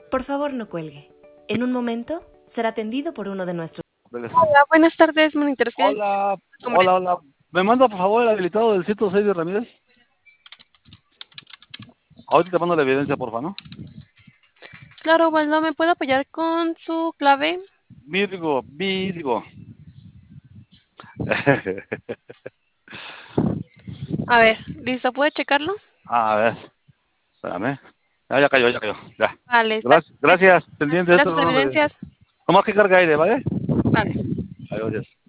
Por favor, no cuelgue. En un momento será atendido por uno de nuestros... Veles. Hola, buenas tardes, monitores. Hola, hola, hola. ¿Me manda por favor el habilitado del 106 de Ramírez? Ahorita te mando la evidencia, porfa, ¿no? Claro, Waldo, ¿me puede apoyar con su clave? Virgo. A ver, ¿listo? ¿Puede checarlo? A ver, espérame. Ya cayó, ya cayó. Ya. Vale, está. Gracias, pendiente de Espera esto. sus evidencias. Nomás que carga aire, ¿vale? Vale. Adiós.